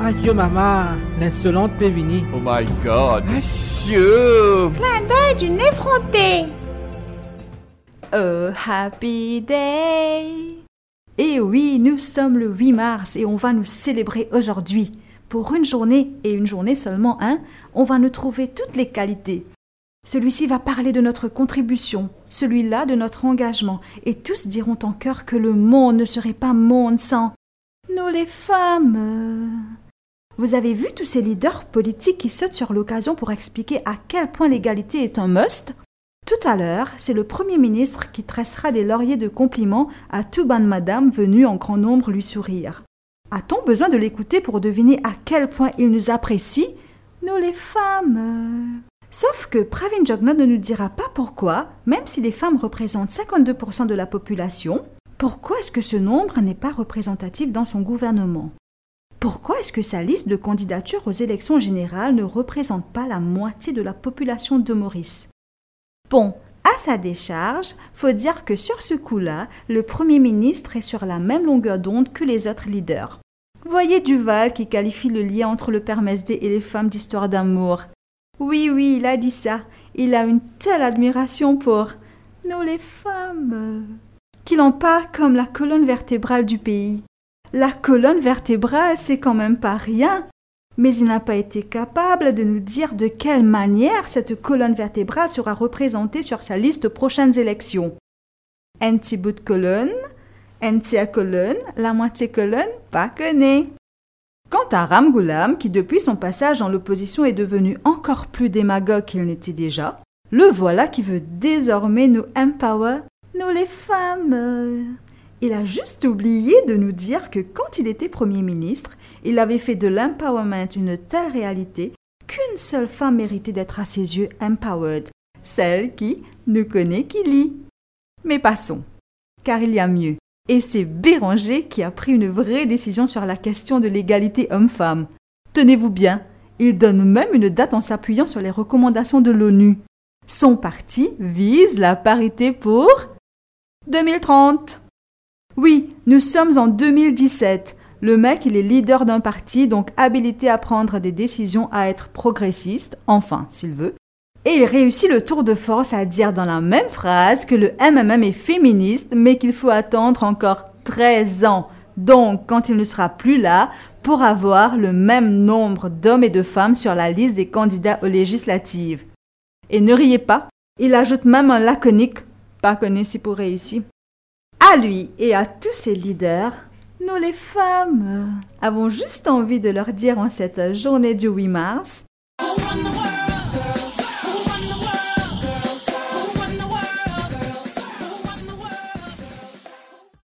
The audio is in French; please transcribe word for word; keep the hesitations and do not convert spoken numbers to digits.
Adieu maman, l'insolente Pévini. Oh my god, monsieur! Clin d'œil d'une effrontée. Oh, happy day! Et oui, nous sommes le huit mars et on va nous célébrer aujourd'hui. Pour une journée, et une journée seulement, hein, on va nous trouver toutes les qualités. Celui-ci va parler de notre contribution, celui-là de notre engagement, et tous diront en chœur que le monde ne serait pas monde sans nous les femmes. Vous avez vu tous ces leaders politiques qui sautent sur l'occasion pour expliquer à quel point l'égalité est un must? Tout à l'heure, c'est le Premier ministre qui tressera des lauriers de compliments à tout ban madame venue en grand nombre lui sourire. A-t-on besoin de l'écouter pour deviner à quel point il nous apprécie, nous les femmes? Sauf que Pravin Jugnauth ne nous dira pas pourquoi, même si les femmes représentent cinquante-deux pour cent de la population, pourquoi est-ce que ce nombre n'est pas représentatif dans son gouvernement? Pourquoi est-ce que sa liste de candidatures aux élections générales ne représente pas la moitié de la population de Maurice? Bon, à sa décharge, faut dire que sur ce coup-là, le Premier ministre est sur la même longueur d'onde que les autres leaders. Voyez Duval qui qualifie le lien entre le père Mesdé et les femmes d'histoire d'amour. Oui, oui, il a dit ça. Il a une telle admiration pour nous les femmes, qu'il en parle comme la colonne vertébrale du pays. La colonne vertébrale, c'est quand même pas rien. Mais il n'a pas été capable de nous dire de quelle manière cette colonne vertébrale sera représentée sur sa liste aux prochaines élections. Un petit bout de colonne, un tiers colonne, la moitié colonne, pas connaît. Quant à Ramgoolam, qui depuis son passage dans l'opposition est devenu encore plus démagogue qu'il n'était déjà, le voilà qui veut désormais nous empower, nous les femmes. Il a juste oublié de nous dire que quand il était Premier ministre, il avait fait de l'empowerment une telle réalité qu'une seule femme méritait d'être à ses yeux empowered, celle qui nous connaît, qui lit. Mais passons, car il y a mieux. Et c'est Béranger qui a pris une vraie décision sur la question de l'égalité homme-femme. Tenez-vous bien, il donne même une date en s'appuyant sur les recommandations de l'ONU. Son parti vise la parité pour deux mille trente. Oui, nous sommes en deux mille dix-sept. Le mec, il est leader d'un parti, donc habilité à prendre des décisions, à être progressiste, enfin, s'il veut. Et il réussit le tour de force à dire dans la même phrase que le M M M est féministe, mais qu'il faut attendre encore treize ans. Donc, quand il ne sera plus là, pour avoir le même nombre d'hommes et de femmes sur la liste des candidats aux législatives. Et ne riez pas, il ajoute même un laconique, pas connu si pourrait ici. À lui et à tous ses leaders, nous les femmes avons juste envie de leur dire en cette journée du huit mars,